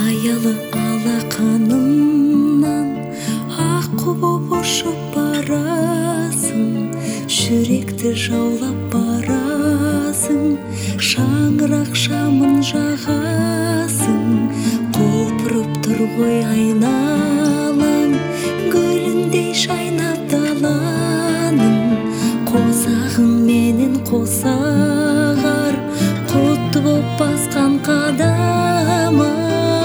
аялы алақанымнан аққу боп ұшып барасың, жүректі жаулап барасың, шаңырақ шамын жағасың, құлпырып тұр ғой айналаң, гүліндей шайнап даланың, қосағың менен қосағар, құтты боп басқан қадамың.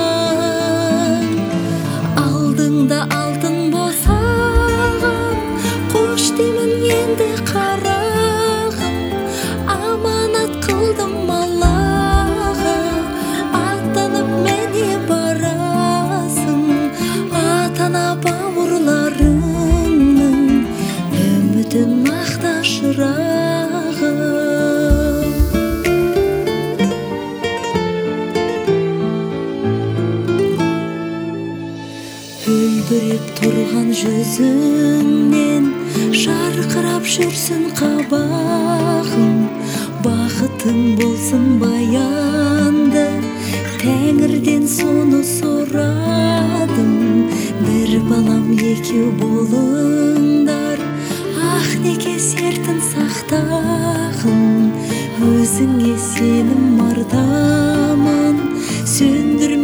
Алдыңда алтын босағам, қош деймін енді қарағым, аманат қылдым Аллаға, аттанып міне барасың, ата-ана бауырларыңның үмітін ақта шырағым. Үлбіреп тұрған жүзіңнен жарқырап жүрсін қабағың, бақытың болсын баянды, Тәңірден соны сұрадым. Бір балам екеу болыңдар, ақ неке сертін сақтағын, өзіңе сенім ардамын сөндірме